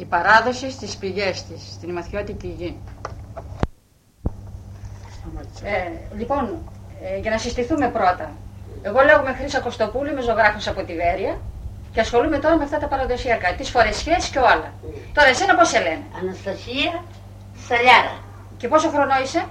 Η παράδοση στις πηγές της, στην ημαθιώτικη γη. Λοιπόν, για να συστηθούμε πρώτα. Εγώ λέγομαι Χρύσα Κωστοπούλου, είμαι ζωγράφος από τη Βέρεια και ασχολούμαι τώρα με αυτά τα παραδοσιακά, τις φορεσιές και όλα. Τώρα εσένα πώς σε λένε? Αναστασία Σαλιάρα. Και πόσο χρονό είσαι?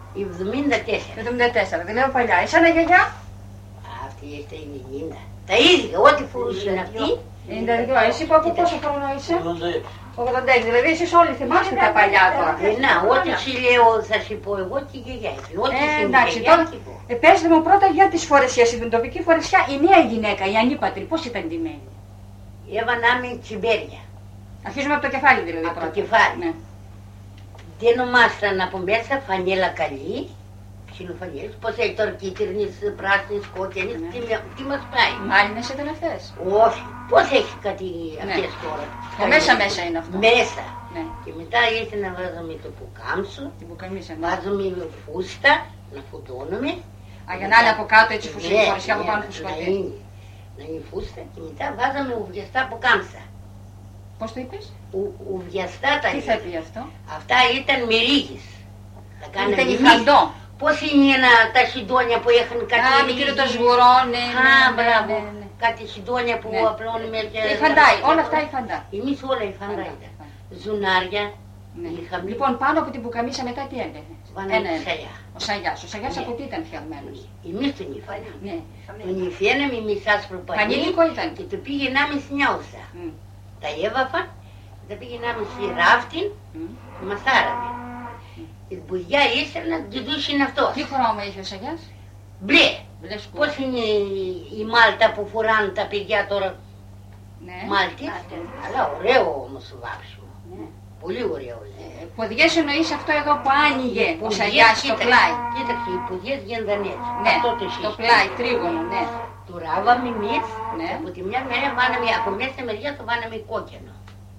74. 74, δηλαδή παλιά. Εσένα γιαγιά? Αυτή είστε η 90. Τα ίδια, ό,τι φορούσε είναι αυτή. 92, εσύ από πόσο χρονό είσαι? 86, δηλαδή εσείς όλοι θυμάστε τα παλιά τώρα. Να, ό,τι σου λέω θα σου πω εγώ και η γιαγιά. Εντάξει, τώρα πες μου πρώτα για τις φορεσιές. Στην τοπική φορεσιά η νέα γυναίκα, η ανήπατρη, πώς ήταν ντυμένη? Έβαναμε τσιμπέρια. Αρχίζουμε από το κεφάλι δηλαδή. Από το κεφάλι. Ναι. Δίνομάσταν από μέσα φανέλα καλή, ψιλοφανέλες, πώς έχει τώρα κίτρινες, πράσινες, κόκκινες, τι μας πάει. Μάλινες ήταν αυτές? Όχι, πώς έχει κάτι αυτές τώρα. Μέσα είναι αυτό. Μέσα. Ναι. Και μετά ήρθε να βάζουμε το πουκάμισο, Ναι. βάζουμε φούστα, να φουντώνουμε. Για να είναι από κάτω έτσι φορεσιά από πάνω φουσκωτή. Να είναι φούστα και μετά βάζαμε ουβιαστά πουκάμισα. Πώς το είπες? Ουβιαστά τα. Τι θα πει αυτό? Αυτά ήταν μυρίγης. Ήταν υφαντό. Πώς είναι τα συντόνια που έχουν κάτι. Μικρό το σγουρό, ναι. Μπράβο. Κάτι συντόνια που απλώνουμε και. Υφαντάει, όλα αυτά υφαντά. Εμείς όλα υφαντά ήταν. Ζουνάρια. Λοιπόν, πάνω από την πουκαμίσα μετά τι έλεγε? Βάναμε σαγιά. Ο σαγιάς. Ο σαγιάς από τι ήταν φτιαγμένος? Εμείς τον υφάναμε. Τον υφαίναμε εμείς άσπρο πανί. Πανίδικο ήταν. Και το πήγαιναμε σνιάουσα. Τα έβαφαν, τα πήγαιναμε στη ράφτην, μασάραμε. Η μπουδιά ήθελε να κοιτούσε αυτός. Τι χρώμα είχε ο σαγιάς? Μπλε. Πώς είναι η μάλτα που φοράνε τα παιδιά τώρα? Μάλτη. Αλλά ωραίο όμως το βάψιμο. Πολύ ωραίο. Ποδιές εννοείς αυτό εδώ που άνοιγε ο σαγιάς στο πλάι? Κοίταξε, οι ποδιές γίνονταν έτσι. Ναι, το πλάι, τρίγωνο, ναι. Το ράβαμε εμείς, από τη μια μέρα βάναμε, από μέσα μεριά το βάναμε κόκκινο.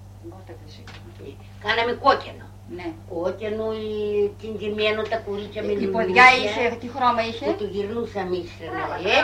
Κάναμε κόκκινο. Ναι. Κόκκινο ή κινδυμένο τα κουρίτια με η ποδιά είχε, τι χρώμα είχε? Και το γυρνούσαμε ύστερα.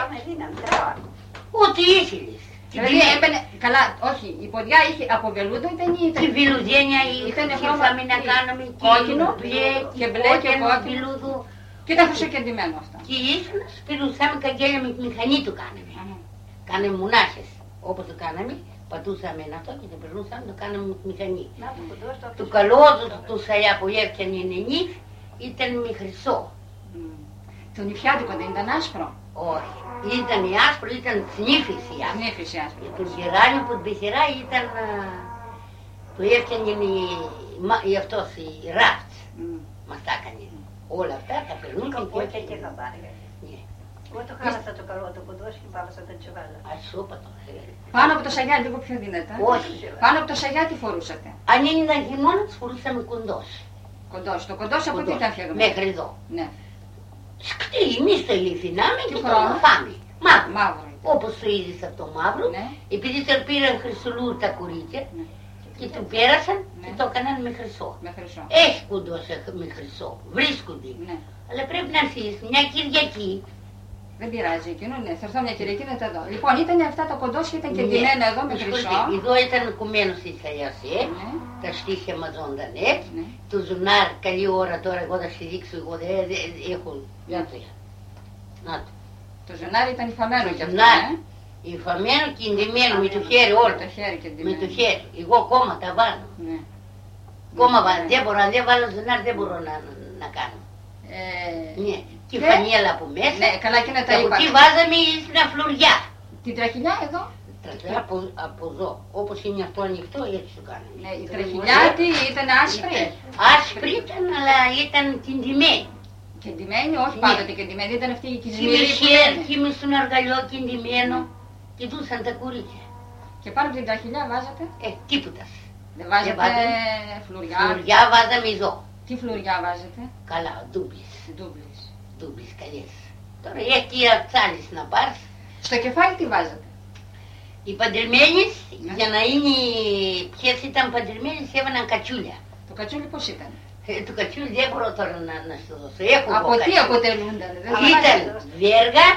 Ό,τι ήθελες. Δηλαδή έμπαινε, καλά, όχι, η ποδιά είχε από βελούδο ήταν ή ήταν? Η βιλουδένια ήταν είχαμε να κάνουμε κόκκινο και μπλε και κόκκινο. Και ήταν χρυσοκεντημένο αυτό. Και ήθελα σπηρούσαμε καγγέλια με τη μηχανή του κάναμε. Κάναμε μονάχες, όπως το κάναμε. Πατούσαμε αυτό και το περνούσαμε, το κάναμε με τη μηχανή. Το καλό του σαλιά που έφτιανε νενή ήταν με χρυσό. Το νηφιάτικο δεν ήταν άσπρο? Όχι. Ήταν άσπρο, ήταν σνίφης η άσπρο. Το γεράνιο που την πεθερά ήταν, το έφτιανε αυτός η ράφτ. Μας τα έκανε. Όλα αυτά τα περνούσαν και θα πάρει. Εγώ το χάλασα το καλό το κοντός και πάλασα τα τσεβάλα. Ασόπατο. Πάνω από το σαγιά λίγο πιο δυνατά. Όχι. Πάνω από το σαγιά τι φορούσατε? Αν ήταν χειμώνας φορούσαμε κοντός. Κοντός. Το κοντός από τι ήταν φτιαγμένο? Μέχρι εδώ. Ναι. Σκτή, εμείς το λιφινάμε και το φάμε. Μαύρο. Όπως το είδες αυτό μαύρο, επειδή το πήραν χρυσουλού τα κορίτσια και το πέρασαν και το έκαναν με χρυσό. Έχει κοντός με χρυσό, βρίσκονται. Αλλά πρέπει να έρθεις μια Κυριακή. Δεν πειράζει εκείνο, ναι. Θα έρθω μια Κυριακή να τα δω. Λοιπόν, ήταν αυτά τα κοντόσια, ήταν και ντυμένα εδώ με χρυσό. Εδώ ήταν κομμένο στη σαλιασέ, τα στήθια μαζόνταν έτσι. Το ζουνάρ, καλή ώρα τώρα, εγώ θα σου δείξω, εγώ δεν έχω. Να το. Το ζουνάρι ήταν υφαμένο κι αυτό. Υφαμένο και ντυμένο με το χέρι όλο. Με το χέρι. Εγώ ακόμα τα βάλω. Ακόμα βάλω. Δεν μπορώ, αν δεν βάλω ζουνάρι δεν μπορώ να κάνω. Ναι. Και φανέλα από μέσα. Ναι, καλά και να τα είπα. Και βάζαμε στην φλουριά. Την τραχυλιά εδώ. Τραχυλιά από εδώ. Όπως είναι αυτό ανοιχτό, έτσι το κάναμε. Ναι, η τραχυλιά τι ήταν άσπρη? Άσπρη ήταν, αλλά ήταν κεντυμένη. Κεντυμένη, όχι πάντοτε κεντυμένη, ήταν αυτή η κισμήρη που λένε. Και μες στον αργαλιό κεντυμένο, κοιτούσαν τα κορίτσια. Και πάνω από την τραχυλιά βάζατε? Τίποτα. Δεν βάζατε φλουριά? Φλουριά βάζαμε εδώ. Τι φλουριά βάζετε? Καλά, ντούμπλες. Ντούμπλες καλές. Τώρα έχει αυξάνεις να πάρεις. Στο κεφάλι τι βάζατε? Οι παντρεμένες, για να είναι ποιες ήταν παντρεμένες, έβαναν κατσούλια. Το κατσούλι πώς ήταν? Το κατσούλι δεν μπορώ τώρα να σου δώσω. Από τι αποτελούνταν? Ήταν βέργα,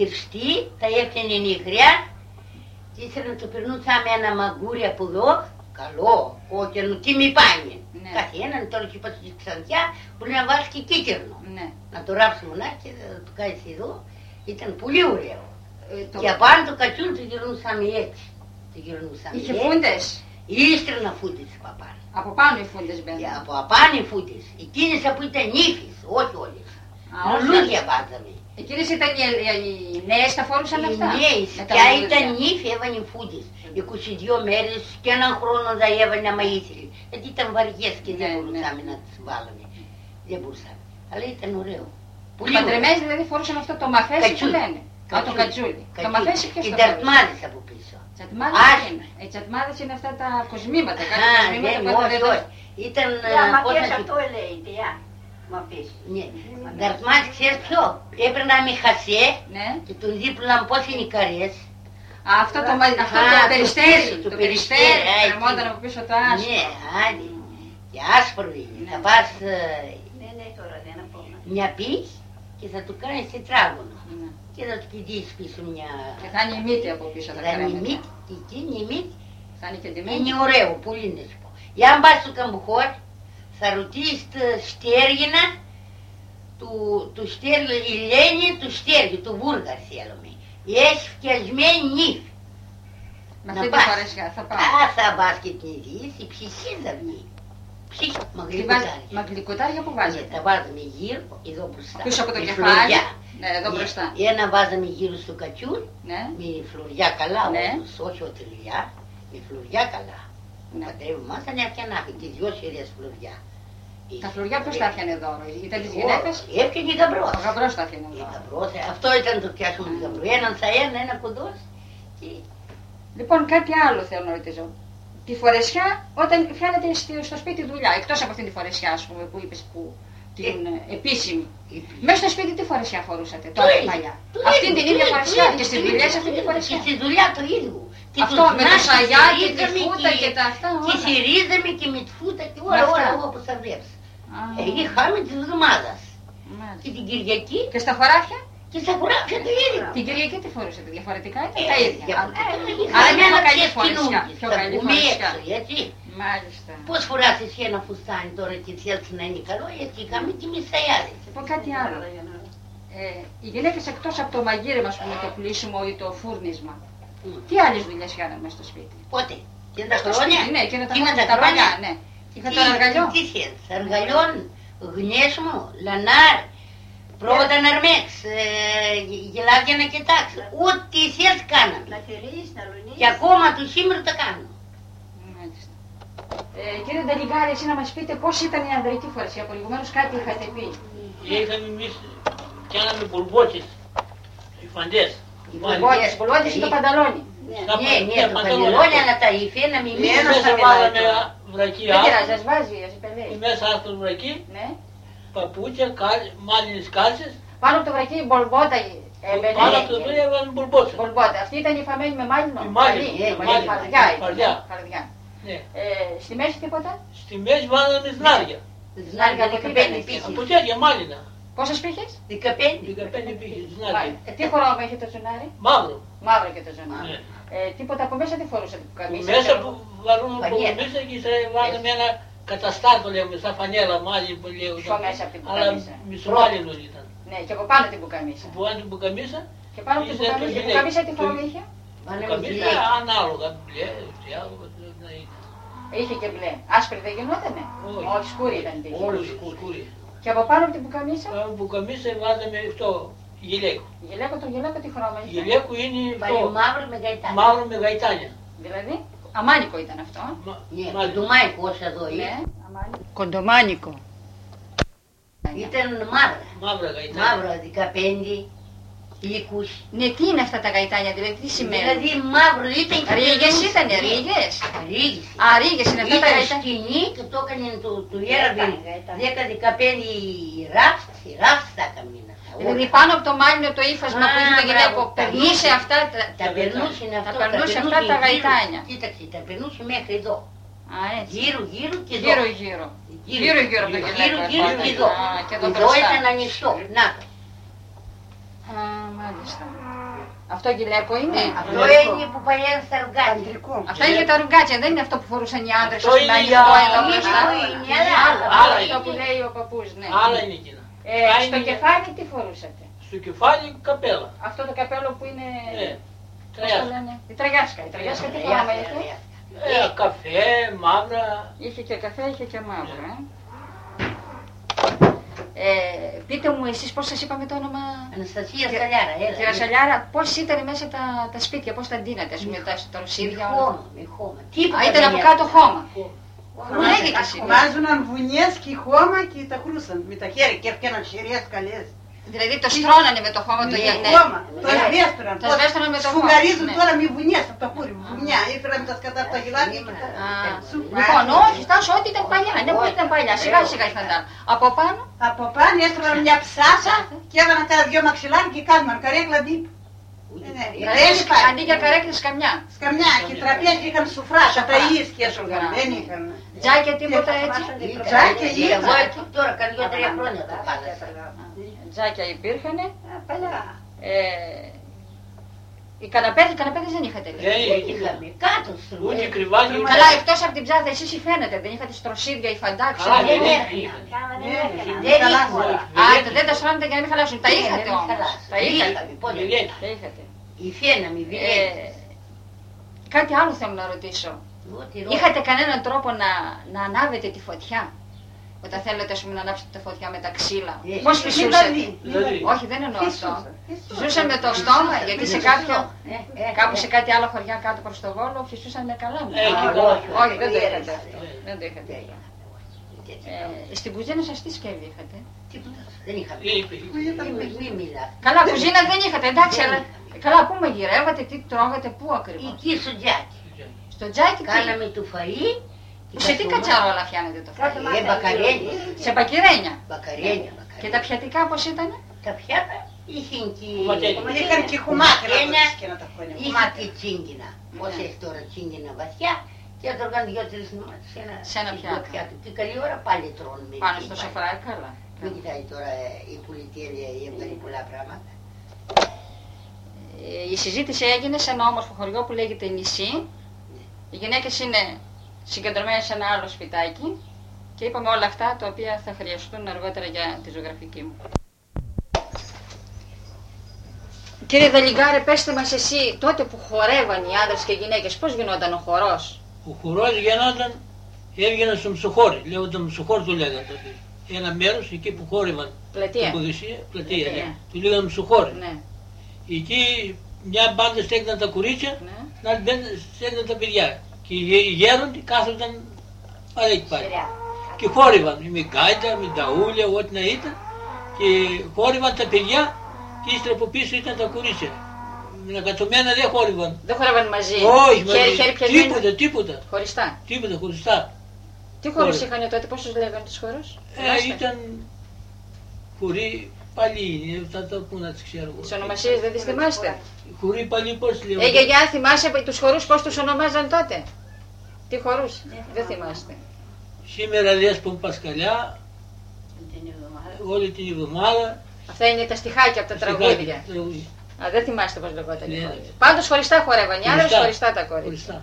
γυρστή, τα έφτιανε νυχριά και ήθελα να το περνούσαμε ένα μαγκούρι από εδώ, καλό, κόκκινο, τι μη πάνε. Καθέναν τώρα και είπα στη Ξαντιά μπορεί να βάλει και κίτρινο. Να το ράψει μονάχα και να το κάνεις εδώ. Ήταν πολύ ωραίο. Και απάνω το κατσούλ το γυρνούσαμε έτσι. Είχε φούντες. Ίστρινα φούντες από απάνω. Από πάνω οι φούντες μπαίνουν. Από απάνω οι φούντες. Εκείνες που ήταν νύφες, όχι όλες. Λουλούδια βάζαμε. Εκείνες ήταν οι νέες, τα φόρουσαν αυτά. Οι νέες, ποια ήταν νύφη, έβανε φούντες. 22 μέρες και έναν χρόνο τα έβανε άμα ήθελε. Γιατί ήταν βαριές και δεν μπορούσαμε να τις βάλουμε. Δεν μπορούσαμε. Αλλά ήταν ωραίο. Οι παντρεμένες δηλαδή φορούσαν αυτό το μαφέσι που λένε. Το κατσούλι. Το μαφέσι ποιος το φορούσε? Οι ταρτμάδες από πίσω. Οι τσατμάδες είναι αυτά τα κοσμήματα. Όχι. Ήταν... Μαφές αυτό ελέγχεται, μαφές. Ταρτμάδες ξέρεις ποιο? Έπαιρναμε χασέ και τον δίπλαν πώς είναι οι καρές. Αυτό το περιστέρι. Το περιστέρι. Κρεμόταν από πίσω το άσπρο. Ναι, άντε. Και άσπρο είναι. Θα πας μια πίς και θα του κάνεις τετράγωνο. Και θα του κοιτήσεις πίσω μια... Και θα είναι η μύτη από πίσω. Θα είναι η μύτη, και εκείνη η μύτη. Θα είναι και ντυμένη. Είναι ωραίο, πολύ να σου πω. Για αν πας στο Καμπουχόρ, θα ρωτήσεις τα στέργινα, του στέργου, η Λένη του στέργου, του Βούργα θέλουμε. Έχει φτιασμένη νύφη. Με αυτή τη φορεσιά θα πάω. Θα πας και την ειδείς, η ψυχή θα βγει. Μα γλυκοτάρια που βάζετε? Τα βάζουμε γύρω, εδώ μπροστά. Πίσω από το κεφάλι. Ναι, εδώ μπροστά. Ένα βάζαμε γύρω στο κατσούλ, με φλουριά καλά, όχι οτριλιά, με φλουριά καλά. Ο πατρεύου μας ήταν έφτιανα και 2 σειρές φλουριά. Τα φλουριά ποιος τα έφτιανε εδώ, ήταν τις γυναίκες? Έφτιανε η γαμπρός. Ο γαμπρός τα έφτιανε εδώ. Αυτό ήταν το πιάσουμε του γαμπρού, έναν θα ένα κοντός. Λοιπόν, κάτι άλλο θέλω να ρωτήσω. Τη φορεσιά όταν φαίνεται στο σπίτι δουλειά, εκτός από αυτήν τη φορεσιά που είπες που την επίσημη. Μέσα στο σπίτι τι φορεσιά φορούσατε τώρα παλιά? Αυτήν την ίδια φορεσιά και στις δουλειές αυτή τη φορεσιά? Και στη δουλειά το ίδιο. Αυτό με το σαγιά και τη φούτα και τα αυτά όλα. Και συρίζαμε και με τη φούτα και όλα όπως θα βλέπεις. Είχαμε της εβδομάδας. Και την Κυριακή. Και στα χωράφια? Και στα χωράφια το ίδιο. Την Κυριακή τι φορούσατε, διαφορετικά ήταν τα ίδια? Αλλά μια καλή φορεσιά. Πιο καλή φορεσιά. Μάλιστα. Πώς φοράς εσύ ένα φουστάνι τώρα και θέλεις να είναι καλό, γιατί είχαμε και μισθαϊάδες. Λοιπόν κάτι άλλο. Οι γυναίκες εκτός από το μαγείρεμα, το πλήσιμο ή το φούρνισμα, τι άλλες δουλειές κάναμε στο σπίτι? Πότε? Και τα χρόνια? Ναι, και τα παλιά, ναι. Είχα το αργαλιό. Τι θέλεις, αργαλιόν, γνέσμο, λανάρ, πρόβατα να αρμέξ, γελάδια να κοιτάξω. Ό,τι θέλεις κάναμε. Να τηρείς, να λουνείς. Και ακόμα του σήμερα τα κάνω. Κύριε Νταλιγκάρη, εσύ να μας πείτε πώς ήταν η ανδρική φορεσιά, προηγουμένως κάτι είχατε πει. Είχαμε εμείς, κάναμε μπουρμπότες, οι φαντές. Οι μπουρμπότες ή το πανταλόνι. Ναι, το πανταλόνι, αλλά τα υφαίναμε εμείς. Μέσα βάλαμε βρακί άστρο. Δεν πειράζει, ας βάζει, ας υπελέει. Μέσα άστρο βρακί, παπούτσια, μάλινες κάλτσες. Πάνω από το βρακί η μπολμπότα. Πάνω από το βρακί έβαλαν μπουρμπότες. Αυτή ήταν η φαμένη με μάλινο. Φαρδιά. Στη μέση τίποτα? Στη μέση βάλαμε σνάρια. Σνάρια 15 πύχες. Από τέτοια μάλινα. Πόσες πύχες? 15 πύχες σνάρια. Τι χρώμα έχει το ζουνάρι? Μαύρο. Μαύρο και το ζουνάρι. Τίποτα από μέσα τι φορούσατε που καμίσατε? Μέσα που βάλουμε από μέσα και βάλαμε ένα καταστάτο λέμε, σαν φανέλα μάλι που λέω. Πιο μέσα από την αλλά πουκαμίσα. μισομάλινο ήταν. Ναι, και από πάνω την πουκαμίσα. Από πάνω την πουκαμίσα. Και πάνω την πουκαμίσα τι χρώμα είχε? Πουκαμίσα ανάλογα, μπλε, διάλογα. Είχε και μπλε. Άσπρη δεν γινότανε? Όχι, σκούρη ήταν η τύχη. Όλη σκούρη. Και από πάνω από την πουκαμίσα? Πάνω από την πουκαμίσα βάζαμε αυτό, γυλαίκο. Το γυλαίκο τι χρώμα είχε? Γυλαίκο είναι αυτό. Μαύρο με γαϊτάνια. Μαύρο με γαϊτάνια. Δηλαδή, αμάνικο ήταν αυτό. Κοντομάνικο όσο εδώ είναι. Κοντομάνικο. Ήταν μαύρα. Μαύρα γαϊτάνια. Μαύρα 15. Λύκους. Ναι, τι είναι αυτά τα γαϊτάνια, δηλαδή τι σημαίνει? Δηλαδή μαύρο ήταν και ρίγες ήτανε, ρίγες. Ρίγες. Α, ρίγες είναι αυτά τα γαϊτάνια. Ήταν σκηνή και το έκανε του Ιέραβιν 10-15 ράφτ τα έκαμε. Δηλαδή πάνω από το μάλινο το ύφασμα που είχε το γυναίκο, περνούσε αυτά τα γαϊτάνια. Κοίταξε, τα περνούσε μέχρι εδώ. Α, έτσι. Γύρω και εδώ. Γύρω από το γυναίκο. Γύρω και εδώ. Εδώ ήταν ανοιχτό. Να. Α, μάλιστα. Αυτό γυλαίκο είναι. Αυτό είναι που παλιάνε στα ρουγγάτια. Αυτά είναι για τα ρουγγάτια, δεν είναι αυτό που φορούσαν οι άντρες. Αυτό είναι για... Άλλα, αυτό που λέει ο παππούς, ναι. Άλλα είναι εκείνα. Στο κεφάλι τι φορούσατε? Στο κεφάλι καπέλα. Αυτό το καπέλο που είναι... Τραγιάσκα. Η τραγιάσκα. Η τραγιάσκα τι φοράμε είχε? Καφέ, μαύρα. Είχε και καφέ, είχε και μαύρα. Πείτε μου εσείς πώς σας είπαμε το όνομα? Αναστασία Σαλιάρα. Κυρία Σαλιάρα, πώς ήταν μέσα τα σπίτια, πώς τα ντύνατε, ας πούμε, τα ρωσίδια? Με χώμα. Ήταν από κάτω χώμα. Μου λέγεται σήμερα. Βάζουναν βουνιές και χώμα και τα χρούσαν με τα χέρια και έφτιαναν σειρές καλές. Δηλαδή το στρώνανε με το χώμα το γυαλί. Το σβέστραν. Το σβέστραν με το χώμα. Σφουγγαρίζουν τώρα με βουνιές από τα πούρη. Βουνιά, έφεραν τα σκατά από τα γυλάκια. Λοιπόν, όχι, φτάσω ό,τι ήταν παλιά. Ναι, που ήταν παλιά. Σιγά σιγά ήρθαν τα. Από πάνω. Από πάνω έστρωναν μια ψάσα και έβαλαν τα δυο μαξιλάρια και κάνουν καρέκλα μπίπ. Αντί για καρέκλες καμιά. Σκαμιά και τραπέζι είχαν σουφρά, τα ίσκια έσουργαν. Δεν είχαν. Τζάκια τίποτα έτσι. Τζάκια Εγώ εκεί τώρα κάνει 2-3 χρόνια τα πάντα. Τζάκια υπήρχανε. Οι καναπέδες δεν είχατε. Είχαμε κάτω Ούτε κρυβάκι. Καλά, εκτός από την ψάθα εσείς οι φαίνεται. Δεν είχατε στροσίδια ή φαντάξια. Δεν τα στρώνετε για να μην χαλάσουν. Τα είχατε όμως. Τα είχατε. Η φένα μη βιβλία. Κάτι άλλο θέλω να ρωτήσω. Είχατε κανέναν τρόπο να ανάβετε τη φωτιά? Όταν θέλετε ας πούμε, να ανάψετε τη φωτιά με τα ξύλα. Πώς φυσούσατε? Όχι, δεν εννοώ αυτό. Φυσούσαν με το στόμα, γιατί σε κάπου σε κάτι άλλο χωριά κάτω προς το Βόλο φυσούσαν με καλάμι. Όχι, δεν το είχατε αυτό. Δεν το είχατε. Στην κουζίνα σας τι σκεύη είχατε? Τίποτα. Δεν είχαμε. Μην μιλάτε. Καλά, κουζίνα δεν είχατε, εντάξει, αλλά καλά, πού μαγειρεύατε, τι τρώγατε, πού ακριβώς? Εκεί στο τζάκι. Στο τζάκι κάναμε το φαΐ. Σε τι κατσαρόλα φτιάνετε το φαΐ? Μπακαρένια. Σε μπακυρένια. Μπακαρένια. Και τα πιατικά πώς ήτανε? Τα πιάτα είχαν και χουμάκια είχαν και τσίγκινα. Πώς έχει τώρα τσίγκινα βαθιά και έτρωγαν 2-3 νούμερα σε ένα πιάτο. Και καλή ώρα πάλι τρώνε. Πάνω στο σοφρά, καλά. Μην κοιτάει τώρα η πολιτεία ή έβγαλε πολλά πράγματα. Η συζήτηση έγινε σε ένα όμορφο χωριό που λέγεται Νησί. Οι γυναίκες είναι συγκεντρωμένες σε ένα άλλο σπιτάκι και είπαμε όλα αυτά τα οποία θα χρειαστούν αργότερα για τη ζωγραφική μου. Κύριε Δελιγκάρε, πέστε μας εσύ, τότε που χορεύαν οι άντρες και οι γυναίκες, πώς γινόταν ο χορός? Ο χορός γινόταν, έβγαιναν στο Μσοχώρι, λέγονταν Μσοχώρι το λέγανε τότε. Ένα μέρος εκεί που χόρευαν. Πλατεία. Πλατεία, ναι. Του λέγανε Μσοχώρι. Ναι. Εκεί μια μπάντα στέκναν τα κορίτσια, να στέκναν τα παιδιά. Και οι γέροντοι κάθονταν πάλι εκεί πάλι. Και χόρευαν με γκάιντα, με ταούλια, ό,τι να ήταν. Και χόρευαν τα παιδιά και ύστερα από πίσω ήταν τα κορίτσια. Με κατωμένα δεν χόρευαν. Δεν χόρευαν μαζί. Όχι, μαζί. Τίποτα. Χωριστά. Τίποτα, χωριστά. Τι χώρους είχαν τότε, πώς τους λέγανε τους χώρους? Ήταν χωρί παλί, πού να τις ξέρω. Τις ονομασίες δεν τις θυμάστε? Χωρί παλί πώς λέγανε. Γιαγιά, θυμάσαι τους χορούς πώς τους ονομάζαν τότε? Τι χορούς? Δεν θυμάστε. Σήμερα Λέσπον Πασκαλιά, όλη την εβδομάδα. Αυτά είναι τα στιχάκια από τα τραγούδια. Α, δεν θυμάστε πώς λεγόταν. Πάντως χωριστά χορεύαν οι άντρες, χωριστά τα κορίτσια.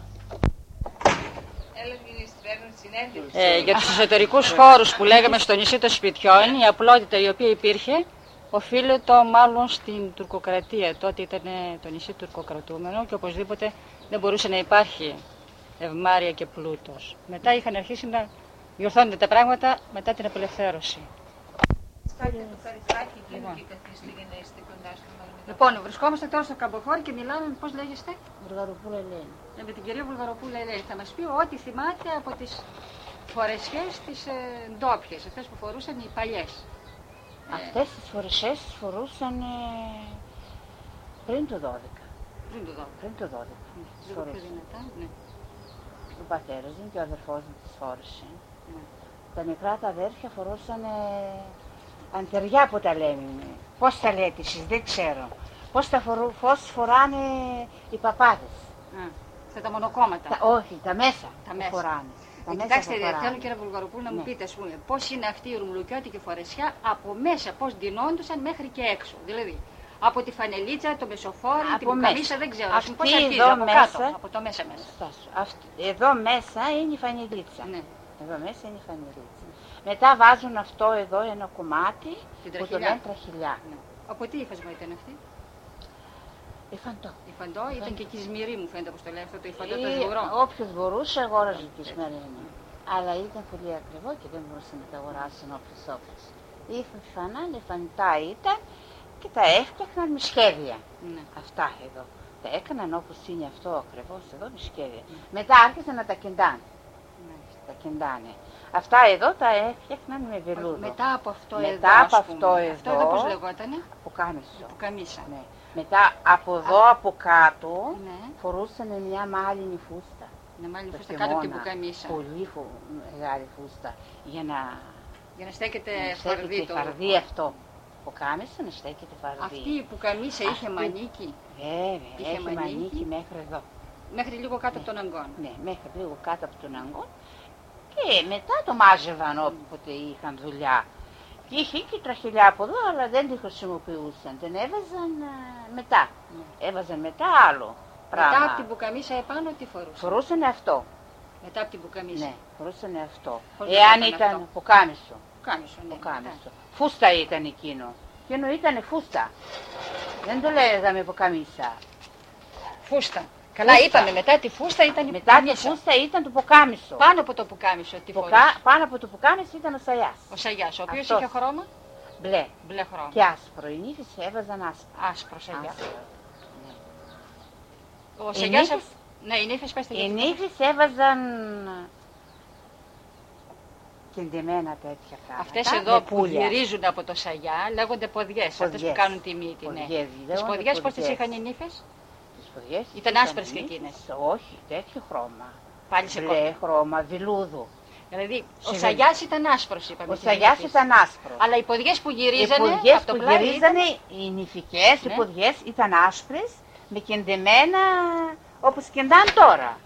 Για τους εσωτερικούς χώρους που λέγαμε στο νησί των σπιτιών, η απλότητα η οποία υπήρχε οφείλεται μάλλον στην τουρκοκρατία. Τότε ήταν το νησί τουρκοκρατούμενο και οπωσδήποτε δεν μπορούσε να υπάρχει ευμάρεια και πλούτος. Μετά είχαν αρχίσει να διορθώνονται τα πράγματα μετά την απελευθέρωση. Λοιπόν, βρισκόμαστε τώρα στο Καμποχώρι και μιλάμε, πώς λέγεστε? Βουλγαροπούλα Ελένη. Με την κυρία Βουλγαροπούλα Ελένη. Θα μας πει ό,τι θυμάται από τις φορεσιές τις ντόπιες, αυτές που φορούσαν οι παλιές. Αυτές τις φορεσιές τις φορούσαν πριν το 12. Πριν το 12. Λίγο πιο δυνατά, ναι. Ο πατέρας μου και ο αδερφός μου τις φόρεσε. Τα μικρά τα αδέρφια φορούσαν αντεριά που τα λέμε. Πώς τα λέτε εσείς, δεν ξέρω. Πώς φοράνε οι παπάδες. Αυτά τα μονοκόμματα. Όχι, τα μέσα φοράνε. Κοιτάξτε, θέλω κύριε Βουλγαροπούλου να μου πείτε, ας πούμε, πώς είναι αυτή η ρουμλουκιώτικη φορεσιά από μέσα, πώς ντυνόντουσαν μέχρι και έξω. Δηλαδή, Από τη φανελίτσα, το μεσοφόρι, την πουκαμίσα, δεν ξέρω. Αυτή πώς αρχίζει, εδώ από μέσα, κάτω, από το μέσα. Εδώ μέσα είναι η φανελίτσα. Ναι. Εδώ μέσα είναι η φανελίτσα. Μετά βάζουν αυτό εδώ ένα κομμάτι που το λένε τραχηλιά. Ναι. Από τι ύφασμα ήταν αυτή? Υφαντό. Υφαντό, ήταν και κισμυρί μου φαίνεται όπως το λέει αυτό το υφαντό το σγουρό. Όποιος μπορούσε αγόραζε κισμερί. Αλλά ήταν πολύ ακριβό και δεν μπορούσαν να τα αγοράσουν όποιος. Η φανητά ήταν και τα έφτιαχναν με σχέδια. Ναι. Αυτά εδώ. Τα έκαναν όπως είναι αυτό ακριβώς εδώ με σχέδια. Μετά άρχισαν να τα κεντάνε. Τα κεντάνε. Αυτά εδώ τα έφτιαχναν με βελούδο. Μετά από αυτό αυτό εδώ πώς λεγότανε? Πουκάμισο. Ναι. Μετά από εδώ από κάτω φορούσαν μια μάλινη φούστα. Μια μάλινη φούστα κάτω από την πουκαμίσα. Πολύ μεγάλη φούστα. Για να στέκεται φαρδί αυτό. Πουκάμισο να στέκεται φαρδί. Αυτή η πουκαμίσα είχε μανίκι? Βέβαια, είχε μανίκι μέχρι εδώ. Μέχρι λίγο κάτω από τον αγκών. Ναι, μέχρι λίγο κάτω από τον αγκών. Και μετά το μάζευαν όποτε είχαν δουλειά. Και είχε και τραχηλιά από εδώ, αλλά δεν τη χρησιμοποιούσαν. Την έβαζαν μετά. Έβαζαν μετά άλλο πράγμα. Μετά από την πουκαμίσα επάνω τι φορούσαν? Φορούσαν αυτό. Μετά από την πουκαμίσα. Ναι, φορούσαν αυτό. Εάν ήταν πουκάμισο. Πουκάμισο. Φούστα ήταν εκείνο. Εκείνο ήταν φούστα. Δεν το λέγαμε πουκαμίσα. Φούστα. Καλά, είπαμε μετά τη φούστα ήταν η μετά πουκαμίσα. Τη φούστα ήταν το πουκάμισο. Πάνω από το πουκάμισο τι φορούσε? Πάνω από το πουκάμισο ήταν ο σαγιάς. Ο σαγιάς, ο οποίος είχε χρώμα? Μπλε. Μπλε χρώμα. Και άσπρο. Οι νύφες έβαζαν άσπρο. Άσπρο σαγιά. Ναι. Ο σαγιάς... Ναι, οι νύφες πέστε. Οι νύφες έβαζαν κεντεμένα τέτοια πράγματα. Αυτές εδώ που γυρίζουν από το σαγιά λέγονται ποδιές. Αυτές που κάνουν τη μύτη. Τις ποδιές πώς τις είχαν οι νύφες? Ήταν άσπρες και εκείνες? Όχι, τέτοιο χρώμα. Πάλι σε μπλε χρώμα, βιλούδου. Δηλαδή ο σαγιάς ήταν άσπρος, είπαμε. Ο σαγιάς ήταν άσπρος. Αλλά οι ποδιές που γυρίζανε, οι νηφικές, οι ποδιές ήταν άσπρες, με κεντεμένα όπως κεντάνε τώρα.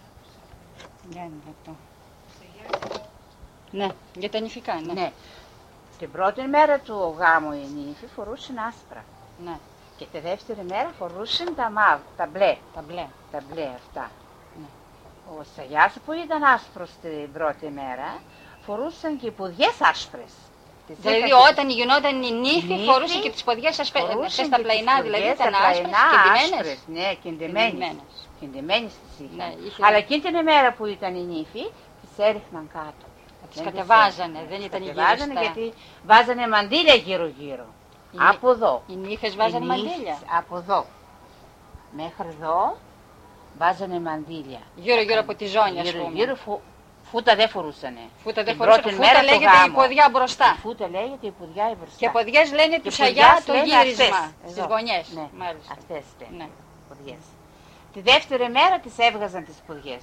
Ναι, για τα νηφικά, ναι. Την πρώτη μέρα του γάμου οι νύφοι φορούσαν άσπρα. Ναι. Και τη δεύτερη μέρα φορούσαν τα μπλε. Τα μπλε αυτά. Ναι. Ο σαγιάς που ήταν άσπρος την πρώτη μέρα, φορούσαν και οι ποδιές άσπρες. Δηλαδή όταν γινόταν η νύφη φορούσε και τις ποδιές άσπρες. Στα πλαϊνά δηλαδή ήταν άσπρες, κεντεμένες. Ναι, κεντεμένες τις είχαν. Αλλά εκείνη την ημέρα που ήταν η νύφη, τις έριχναν κάτω. Τις κατεβάζανε, δεν ήταν γυριστά. Γιατί βάζανε μαντήλια γύρω-γύρω. Από εδώ. Οι νύφες βάζανε μαντήλια? Από εδώ. Μέχρι εδώ βάζανε μαντήλια. Γύρω-γύρω από τη ζώνη, ας πούμε. Γύρω φούτα δεν φορούσανε. Φούτα λέγεται η ποδιά μπροστά. Φούτα λέγεται η ποδιά μπροστά. Και ποδιές λένε του σαγιά το γύρισμα στις γωνιές. Ναι, αυτές λένε. Ποδιές. Τη δεύτερη μέρα τις έβγαζαν τις ποδιές.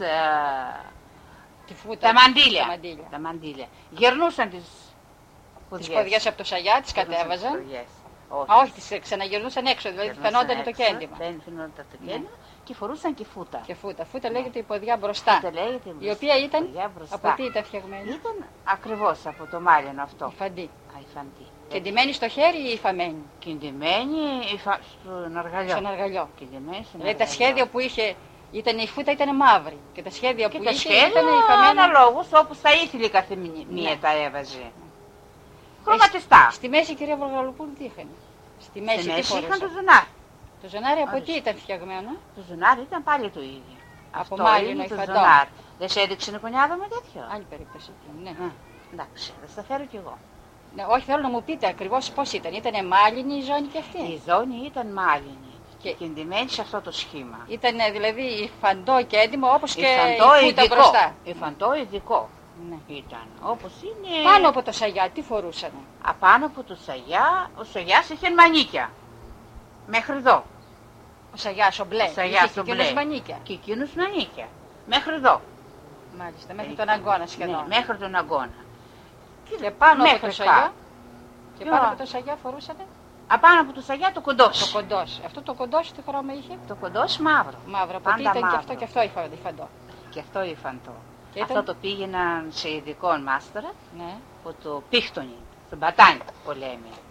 Τα μαντήλια. Γυρνούσαν τις ποδιές από το σαγιά, τις κατέβαζαν. Όχι, τις ξαναγυρνούσαν έξω, δηλαδή φαινόταν το κέντημα. Δεν φαινόταν το κέντημα και φορούσαν και φούτα. Φούτα λέγεται η ποδιά μπροστά. Η οποία ήταν, από τι ήταν φτιαγμένη? Ήταν ακριβώς από το μάλινο αυτό. Υφαντή. Κεντυμένη στο χέρι ή υφαμένη? Κεντυμένη στον αργαλιό. Δηλαδή τα σχέδια που είχε, η φούτα ήταν μαύρη και τα σχέδια που είχε ήταν υφαμένα. Αναλόγως όπως τα ήθελε κάθε μία τα έβαζε. Χρωματιστά. Στη μέση, κυρία Βαργαλοπούλου, τι είχαν? Στη μέση είχαν το ζωνάρι. Το ζωνάρι από τι ήταν φτιαγμένο? Το ζωνάρι ήταν πάλι το ίδιο. Από μάλινο υφαντό. Δεν σε έδειξε κονιάδα με τέτοιο? Άλλη περίπτωση. Ναι. Εντάξει, θα στα φέρω κι εγώ. Ναι, όχι, θέλω να μου πείτε ακριβώς πώς ήταν. Ήτανε μάλινη η ζώνη και αυτή? Η ζώνη ήταν μάλινη και κεντυμένη σε αυτό το σχήμα. Ήταν δηλαδή υφαντό και έντιμο όπως και η φούτα μπροστά. Υφαντό ειδικό. Ναι. Ήταν όπως είναι. Πάνω από το σαγιά τι φορούσανε? Απάνω από το σαγιά, ο σαγιάς είχε μανίκια. Μέχρι εδώ. Ο σαγιάς ο μπλε. Είχε και εκείνος μανίκια. Και εκείνος μανίκια. Μέχρι εδώ. Μάλιστα, μέχρι τον αγκώνα σχεδόν. Ναι, μέχρι τον αγκώνα. Και πάνω από το σαγιά. Και πάνω από το σαγιά φορούσανε? Απάνω από το σαγιά το κοντός. Το κοντός. Αυτό το κοντός τι χρώμα είχε? Το κοντός μαύρο. Μαύρο. Από τι ήταν μαύρο. Και αυτό υφαντό. Και αυτό υφαντό. Αυτό το πήγαιναν σε ειδικό μάστορα που το πίχτωνε, στον πατάνι που λέμε.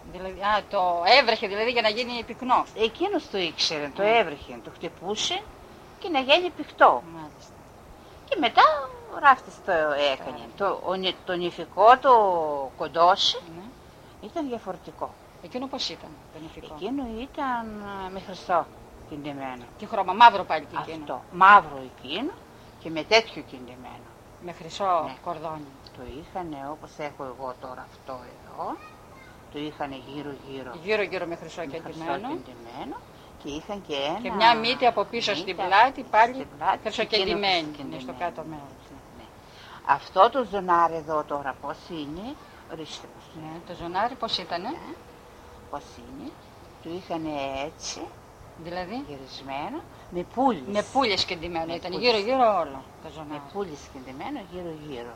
Δηλαδή, το έβρεχε δηλαδή για να γίνει πυκνό. Εκείνος το ήξερε, το έβρεχε, το χτυπούσε και να γίνει πυκτό. Μάλιστα. Και μετά ο ράφτης το έκανε. Το νηφικό, το κοντόσι, ήταν διαφορετικό. Εκείνο πώς ήταν το νηφικό? Εκείνο ήταν με χρυσό κεντεμένο. Τι χρώμα, μαύρο πάλι και εκείνο? Αυτό, μαύρο εκείνο και με τέτοιο κεντεμένο. Με χρυσό κορδόνι. Το είχανε όπως έχω εγώ τώρα αυτό εδώ. Το είχανε γύρω-γύρω. Γύρω-γύρω με χρυσό κεντεμένο. Και είχαν και ένα... Και μια μύτη από πίσω στην πλάτη πάλι χρυσοκεντημένη. Στο κάτω μέρος. Ναι. Αυτό το ζωνάρι εδώ τώρα πώς είναι, ορίστε μας. Ναι, το ζωνάρι πώς ήτανε? Πώς είναι, το είχαν έτσι, δηλαδή γυρισμένο, με πουλες. Με πουλες κεντημένο, ήταν γύρω-γύρω όλο το ζωνάρι. Με πουλες κεντημένο γύρω-γύρω.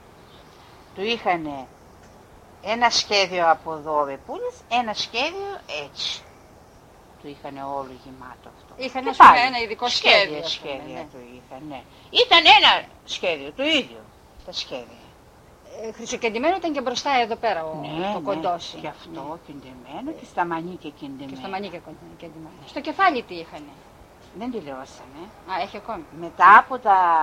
Το είχαν ένα σχέδιο από εδώ με πουλες, ένα σχέδιο έτσι. Το είχαν όλο γεμάτο αυτό. Είχαν ας πούμε ένα ειδικό σχέδιο. Σχέδια το είχαν, ναι. Ήταν ένα σχέδιο, το ίδιο, τα σχέδια. Χρυσοκεντημένο ήταν και μπροστά εδώ πέρα το κοντόσι. Και αυτό κεντημένο και στα μανίκια κεντημένο. Και στα μανίκια κεντημένο. Στο κεφάλι τι είχανε? Δεν τελειώσαμε. Έχει ακόμη. Μετά από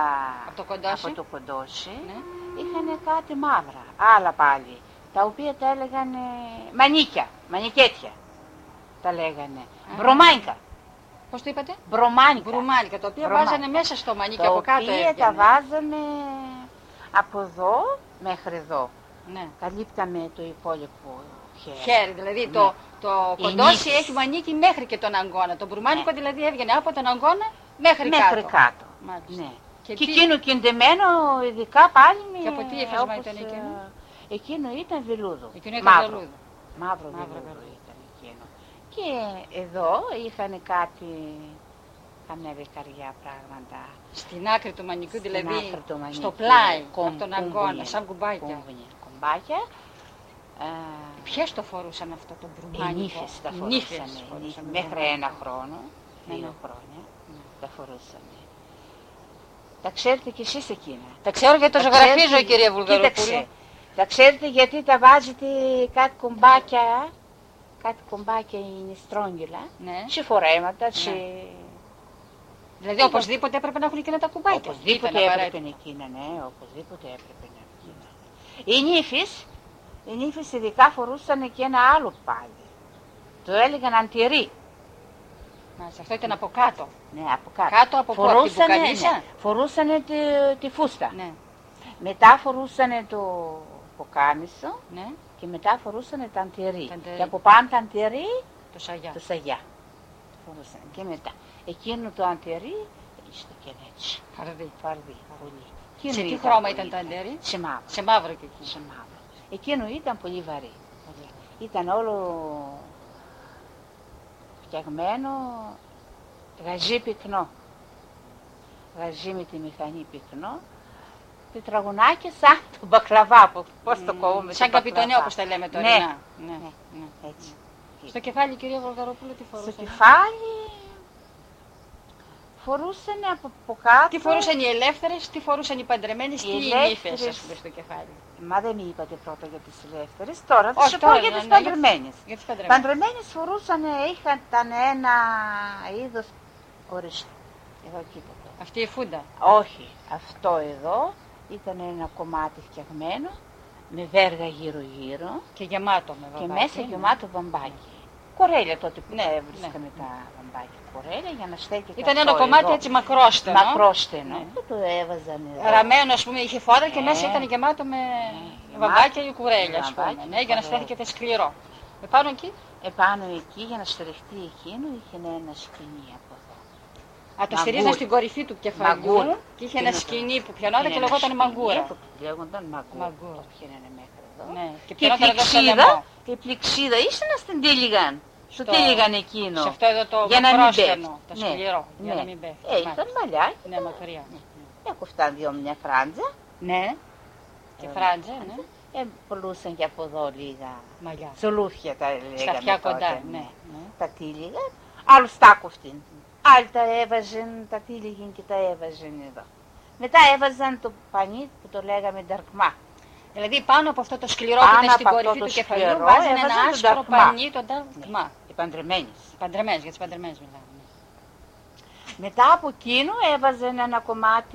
το κοντόσι είχαν κάτι μαύρα, άλλα πάλι, τα οποία τα έλεγαν μανίκια, μανικέτια. Τα λέγανε. Μπρομάνικα. Πώς το είπατε? Μπρουμάνικα. Τα οποία βάζανε μέσα στο μανίκι από κάτω. Τα οποία τα βάζανε από εδώ μέχρι εδώ. Ναι. Καλύπταμε το υπόλοιπο χέρι. Δηλαδή το κοντόσι έχει μανίκι μέχρι και τον αγκώνα. Το μπρουμάνικο δηλαδή έβγαινε από τον αγκώνα μέχρι κάτω. Ναι. Και εκείνο κεντεμένο ειδικά πάλι με... Και από τι έφασμα ήταν εκείνο? Εκείνο ήταν βελούδο. Μαύρο βελούδο ήταν εκείνο. Και εδώ είχαν καμιά δεκαριά πράγματα. Στην άκρη του μανικιού, δηλαδή στο πλάι, από τον αγκώνα, σαν κουμπάκια. Κουμπάκια. Ποιες το φορούσαν αυτό το μπρουμάνικο? Οι νύφες τα φορούσαν. Μέχρι ένα χρόνο, 2 χρόνια τα φορούσαν. Τα ξέρετε κι εσείς εκείνα? Τα ξέρω γιατί το ζωγραφίζω, κυρία Βουλγαροπούλου. Τα ξέρετε γιατί τα βάζετε κάτι κομπάκια είναι στρόγγυλα, σε φορέματα, σε... Δηλαδή οπωσδήποτε έπρεπε να έχουν εκείνα τα κουμπάκια. Οπωσδήποτε έπρεπε εκείνα, ναι, οπωσδήποτε έπρεπε να εκείνα. Οι νύφες ειδικά φορούσαν και ένα άλλο πάλι. Το έλεγαν αντιρί. Μάλιστα, αυτό ήταν από κάτω. Ναι, από κάτω. Κάτω από πού, την μπουκαλίσσα? Ναι, φορούσαν τη φούστα. Ναι. Μετά φορούσαν το ποκάμισο, ναι, και μετά φορούσαν τα αντιρί. Και από πάνω τα αντιρί, το σαγιά. Φορούσαν. Και μετά. Εκείνο το αντιρί, είστε και έτσι. Φαρδί. Σε τι χρώμα ήταν το αντιρί? Σε μαύρο. Σε μαύρο και εκεί. Σε μαύρο. Εκείνο ήταν πολύ βαρύ. Ήταν όλο φτιαγμένο γαζί πυκνό. Γαζί με τη μηχανή πυκνό. Τετραγωνάκια σαν το μπακλαβά, πώς το κόβουμε. Σαν καπιτονέ όπως τα λέμε τώρα. Ναι. Έτσι. Στο κεφάλι, κυρία Βολγαροπούλου, τι φορούσαν? Στο κεφάλι φορούσαν από κάτω. Τι φορούσαν οι ελεύθερες, τι φορούσαν οι παντρεμένες, τι οι νύφες, ας πούμε, στο κεφάλι? Μα δεν με είπατε πρώτα για τις ελεύθερες, τώρα θα σου πω για τις παντρεμένες. Οι παντρεμένες φορούσαν, ήταν ένα είδος, ορίστε, εδώ κοίτατε. Αυτή η φούντα? Όχι, αυτό εδώ ήταν ένα κομμάτι φτιαγμένο με βέργα γύρω-γύρω. Και γεμάτο με βαμβάκι. Και μέσα γεμάτο βαμβάκι. Κορέλια τότε που έβρισκαμε τα βαμβάκια. Κορέλια για να στέκεται. Ήταν ένα κομμάτι εδώ, έτσι μακρόστενο. Μακρόστενο. Ναι. Το έβαζαν εδώ. Ραμμένο, ας πούμε, είχε φόρα και μέσα ήταν γεμάτο με βαμβάκια ή κουρέλια, ας πούμε. Ναι, για να στέκεται σκληρό. Επάνω εκεί? Επάνω εκεί, για να στρεχτεί εκείνο, είχε ένα σκηνή από εδώ. Το στηρίζαν στην κορυφή του κεφαλιού και είχε ένα σκηνή που πιανόταν και λεγόταν μαγκούρα. Λέγονταν μαγκούρα. Πιένανε μέχρι εδώ. Ναι. Και η πληξίδα ήσουν στην τύλιγαν. Στο τύλιγαν εκείνο. Σε αυτό εδώ το μακρόστενο, το σκληρό, για να μην πέφτει. Ήταν μαλλιά. Ναι, μακριά. Έκοφταν μια φράντζα. Ναι. Και φράντζα, ναι. Πουλούσαν και από εδώ λίγα μαλλιά. Σολούφια τα λέγαμε. Στα αυτιά κοντά, ναι. Τα τύλιγαν. Άλλους τα κοφτήν. Άλλοι τα έβαζαν, τα τύλιγαν και τα έβαζαν εδώ. Μετά έβαζαν το πανί που το λέγαμε νταρκμά. Δηλαδή πάνω από αυτό το σκληρό που είναι στην κορυφή του κεφαλιού βάζανε ένα άσπρο πανί, τον ταγμά. Οι παντρεμένες. Παντρεμένες, για τις παντρεμένες μιλάμε. Μετά από εκείνο έβαζαν ένα κομμάτι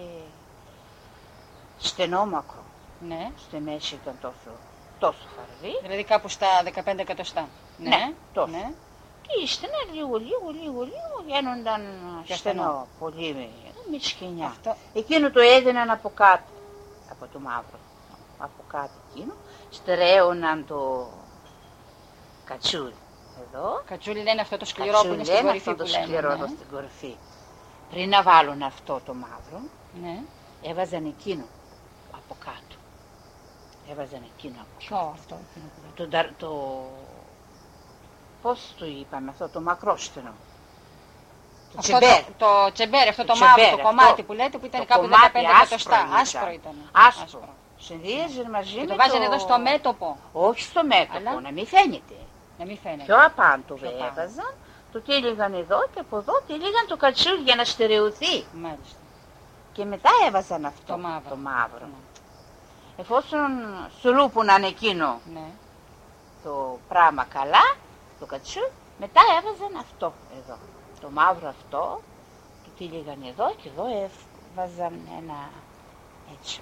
στενόμακρο. Ναι. Στη μέση ήταν τόσο φαρδί. Δηλαδή κάπου στα 15 εκατοστά. Ναι, τόσο. Ναι. Και ύστερα λίγο γίνονταν στενό, πολύ με σκηνιά. Αυτό. Εκείνο το έδιναν από κάτω, από το μαύρο. Από κάτω εκείνο, στερέωναν το κατσούλι. Εδώ. Κατσούλι είναι αυτό το σκληρό που είναι στην κορυφή αυτό που το λέμε. σκληρό Ναι. στην κορυφή. Πριν να βάλουν αυτό το μαύρο, Ναι. έβαζαν εκείνο από κάτω. Έβαζαν εκείνο από Ποιο κάτω. αυτό? Πώς το είπαμε αυτό, το μακρόστενο. Το Αυτό τσεμπέρ. το τσεμπέρ, αυτό το τσεμπέρ, μαύρο, το κομμάτι αυτό, που λέτε που ήταν το κάπου κομμάτι 15 εκατοστά. Άσπρο ήταν. Άσπρο. Συνδύαζε μαζί Και με το βάζανε εδώ στο μέτωπο. Όχι στο μέτωπο, Αλλά- να μην φαίνεται. Να μην φαίνεται. Πιο απάντο Πιο πάνω. έβαζαν, το τύλιγαν εδώ και από εδώ τύλιγαν το κατσούλι για να στερεωθεί. Μάλιστα. Και μετά έβαζαν αυτό Το μαύρο. Ναι. Εφόσον σου λούπουναν εκείνο Ναι. το πράγμα καλά, το κατσούλι, μετά έβαζαν αυτό εδώ. Το μαύρο αυτό, το τύλιγαν εδώ και εδώ έβαζαν ένα έτσι.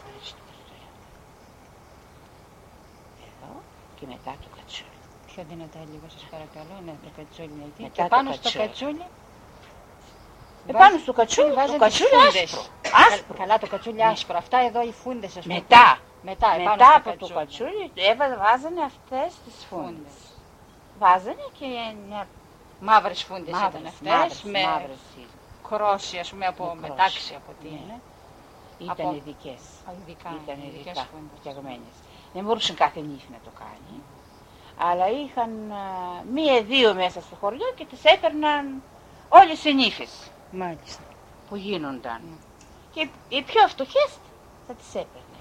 Εδώ και μετά το κατσούλι. Πιο δυνατά λίγο σας παρακαλώ. Ναι, το κατσούλι είναι εκεί. Μετά Και το πάνω στο κατσούλι. κατσούλι. Επάνω στο κατσούλι, βάζανε το τις κατσούλι φούντες. άσπρο. Άσπρο. Καλά, το κατσούλι άσπρο. Αυτά εδώ οι φούντες, ας πούμε. Μετά επάνω στο από το κατσούλι βάζανε αυτές τις φούντες. Βάζανε και μια Μαύρες φούντες ήταν αυτές. Με μαύρες κρόσι, ας πούμε, από Με κρόσι. μετάξι από τι Ναι. είναι. ήταν Από- ειδικές. Ειδικά, Ήταν ειδικές ειδικά φούντες. φτιαγμένες. Δεν μπορούσε κάθε νύχη να το κάνει. Αλλά είχαν μία-δύο μέσα στο χωριό και τις έπαιρναν όλες οι νύφες Μάλιστα. που γίνονταν. Ναι. Και οι πιο φτωχές θα τις έπαιρνε.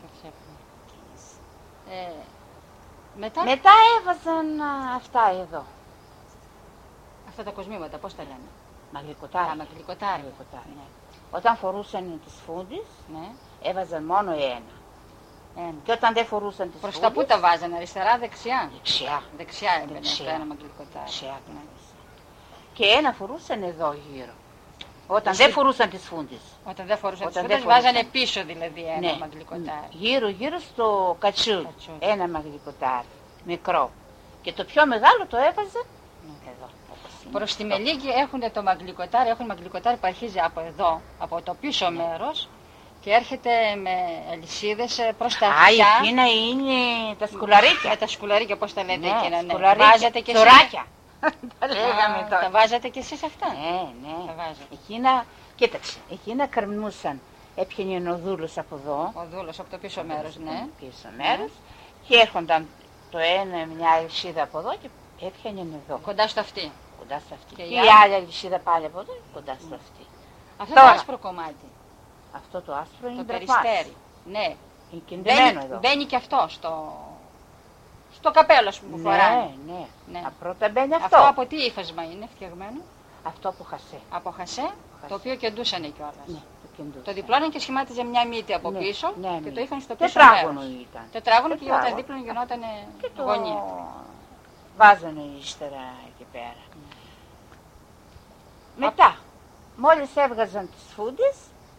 Μετά, Μετά έβαζαν αυτά εδώ. αυτά τα κοσμήματα, πώς τα λένε. Μαγλικοτάρια. Τα μαγλικοτάρια. Μαγλικοτάρια. Ναι. Όταν φορούσαν τις φούντες, Ναι. έβαζαν μόνο ένα. Και όταν δεν φορούσαν τις Προς τα φούντες, πού τα βάζανε, αριστερά, δεξιά. δεξιά. Δεξιά έμπαινε Δεξιά. αυτό ένα μαγλικοτάρι. Δεξιά. Ναι. Και ένα φορούσαν εδώ γύρω. Όταν δεν φορούσαν τις φούντες. Όταν δεν φορούσαν τις Όταν φούντες, δεν φορούσαν. βάζανε πίσω δηλαδή ένα Ναι. μαγλικοτάρι. Γύρω στο κατσούλι. Κατσούλι. Ένα μαγλικοτάρι. Μικρό. Και το πιο μεγάλο το έβαζαν εδώ. όπως είναι. Προς τη Μελίκη έχουν το μαγλικοτάρι, έχουν μαγλικοτάρι που αρχίζει από εδώ, από το πίσω μέρος και έρχεται με αλυσίδες προς τα αυτιά. Εκείνα είναι τα σκουλαρίκια. Με τα σκουλαρίκια, πώς τα λέτε Ναι, εκείνα, ναι. σκουλαρίκια. Βάζετε και εσείς. Τσοράκια. Τα λέγαμε Α, τώρα. τα βάζατε και εσείς αυτά. Ναι. Τα βάζετε. Εκείνα, κοίταξε, εκείνα καρμνούσαν. Έπιανε ο δούλος από εδώ, Ο δούλος από το πίσω μέρος, ναι. πίσω μέρος, και έρχονταν το ένα, μια αλυσίδα από εδώ και έπιανε εδώ, Κοντά στο αυτή. κοντά στο αυτή. Και Και η η άλλη- άλλη αλυσίδα πάλι από εδώ, κοντά στο αυτή. Αυτό Τώρα. το άσπρο κομμάτι, Αυτό το άσπρο είναι το ντραπάς. περιστέρι. Ναι. Είναι κεντεμένο Μπαίνει, εδώ. μπαίνει και αυτό στο καπέλο ας πούμε, που φοράνε. Ναι. Ναι. Πρώτα μπαίνει Αυτό αυτό. από τι ύφασμα είναι φτιαγμένο? Αυτό που χασέ. Από χασέ, το οποίο κεντούσανε κιόλας. Ναι, το κεντούσε. Το διπλώνανε και σχημάτιζε μια μύτη από Ναι, πίσω ναι, και ναι. το είχαν στο πίσω Τετράγωνο μέρος. ήταν. Τετράγωνο και Τετράγωνο. όταν δίπλωνο γινόταν Και το γωνία. βάζανε ύστερα εκεί πέρα. Μετά, μόλις έβγαζαν τις φούντες,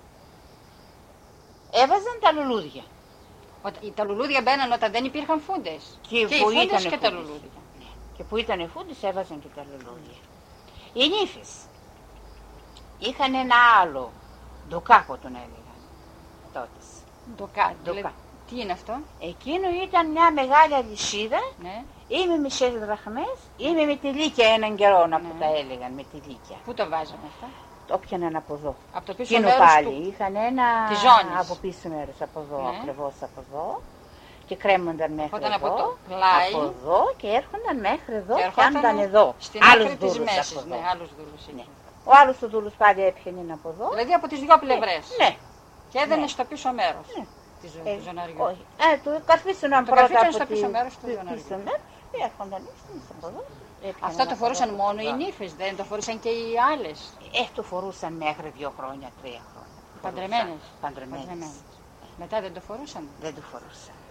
έβαζαν τα λουλούδια. Τα λουλούδια μπαίναν όταν δεν υπήρχαν φούντες. Και οι που φούντες ήτανε και τα φούντες. λουλούδια. Και που ήταν οι φούντες έβαζαν και τα λουλούδια. Οι νύφες είχαν ένα άλλο, ντοκάκο τον έλεγαν τότε. Ντοκά. Ντοκά. Τι είναι αυτό? Εκείνο ήταν μια μεγάλη αλυσίδα, Ναι. ή με μισές δραχμές ή με τελίκια έναν καιρό να που Ναι. τα έλεγαν, με τελίκια. Πού το βάζανε αυτά? Το πιάναν από εδώ. Από το πίσω Εκείνο μέρος πάλι, του. είχαν ένα Της ζώνης. από πίσω μέρος, από εδώ, Ναι. ακριβώς από εδώ. Και κρέμονταν μέχρι Όταν εδώ, από το πλάι. από εδώ και έρχονταν μέχρι εδώ Και και ερχόταν άνταν εδώ. Στην Άλλους άκρη της δούλους μέσης. από εδώ. Ναι, άλλους δούλους. Ναι. εκεί. Ο άλλος ο δούλος πάλι έπιανε από εδώ. Δηλαδή από τις δυο πλευρές. Ναι. Και έδαινε Ναι. στο πίσω μέρος Ναι. του ζωναριού. Όχι. Το καρφίσωναν Το πρώτα καρφίσωναν από στο πίσω τη- μέρος του πίσω ζωναριού. μέρος και έρχονταν ύστερα από εδώ. Έπιαναν Αυτό το από φορούσαν εδώ. μόνο οι νύφες, δεν το φορούσαν και οι άλλες. Το φορούσαν μέχρι 2 χρόνια, 3 χρόνια. Παντρεμένες. Παντρεμένες. Μετά δεν το φορούσαν. Δεν το φορούσαν.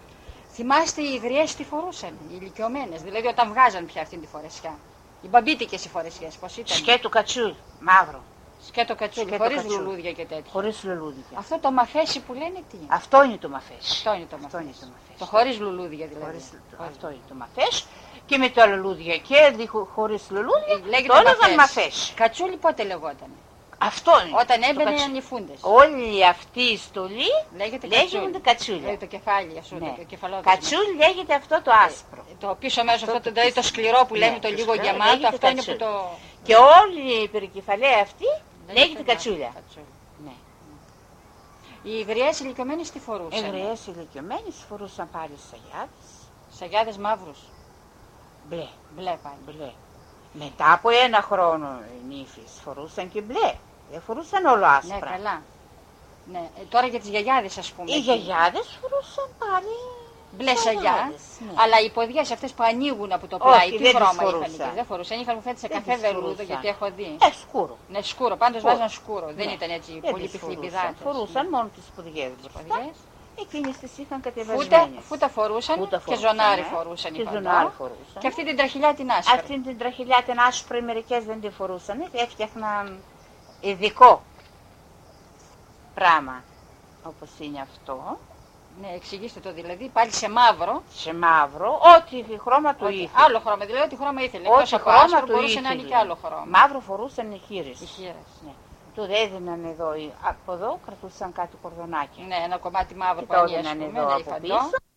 Θυμάστε οι υγριές τι φορούσαν, οι ηλικιωμένες, δηλαδή όταν βγάζαν πια αυτή τη φορεσιά. Οι μπαμπίτικες οι φορεσιές, πώς ήταν. Σκέτο κατσούλ, μαύρο. Σκέτο κατσούλι, χωρίς λουλούδια και τέτοια. Χωρίς λουλούδια. Αυτό το μαφέσι που λένε τι είναι. Αυτό είναι το μαφέσι. Αυτό είναι το μαφέσι. Το χωρίς λουλούδια δηλαδή. Αυτό είναι το μαφέσι. Και με τα λουλούδια και χωρίς λουλούδια το έλεγαν μαφέσι. Κατσούλι πότε λεγόταν. Αυτό είναι. Όταν έμπαινε οι ανηφούντες. Όλη αυτή η στολή λέγεται κατσούλια. Το κεφάλι, ας πούμε, το κεφαλόδεσμα. Κατσούλι λέγεται αυτό το άσπρο. Το πίσω μέρος, αυτό δηλαδή το σκληρό που λέμε, το λίγο γεμάτο, αυτό είναι που το... Και όλη η περικεφαλαία αυτή λέγεται κατσούλια. Ναι. Οι υγριές ηλικιωμένες τι φορούσαν. Οι υγριές ηλικιωμένες φορούσαν πάλι σαγιάδες. Σαγιάδες μαύρους. Μπλε. Μπλε πάλι. Μπλε. Μετά από ένα χρόνο οι νύφες φορούσαν και μπλε. Δεν φορούσαν όλο άσπρα. Ναι, καλά. Ναι. Τώρα για τις γιαγιάδες ας πούμε. Οι γιαγιάδες φορούσαν πάλι μπλε σαγιά. Ναι. Αλλά οι ποδιές αυτές που ανοίγουν από το πλάι, τι χρώμα είχαν. Δεν φορούσαν. Είχαν μου φαίνεται σε καφέ βελούδο γιατί έχω δει. Σκούρο. Ναι, σκούρο. Πάντως βάζαν σκούρο. Δεν ήταν έτσι πολύ πιχλιμπιδάτες. Φορούσαν μόνο τις ποδιές. Εκείνες τις είχαν κατεβασμένες. Φούτα φορούσαν και ζωνάρι φορούσαν. Και αυτή την τραχηλιά την άσπρη. Αυτή την τραχηλιά την άσπρη μερικές δεν τη φορούσαν. Έφτιαχναν ειδικό πράγμα όπως είναι αυτό. Ναι, εξηγήστε το δηλαδή, πάλι σε μάυρο. Σε μαύρο, ό,τι χρώμα του ήθελε. Άλλο χρώμα, δηλαδή ό,τι χρώμα ήθελε. Ό,τι χρώμα του μπορούσε να είναι και άλλο χρώμα. Μαύρο φορούσαν οι χείρες. Οι χείρες, ναι. Του έδιναν εδώ, από εδώ κρατούσαν κάτι κορδονάκι. Ναι, ένα κομμάτι μαύρο που ανοίγει, εδώ από πίσω.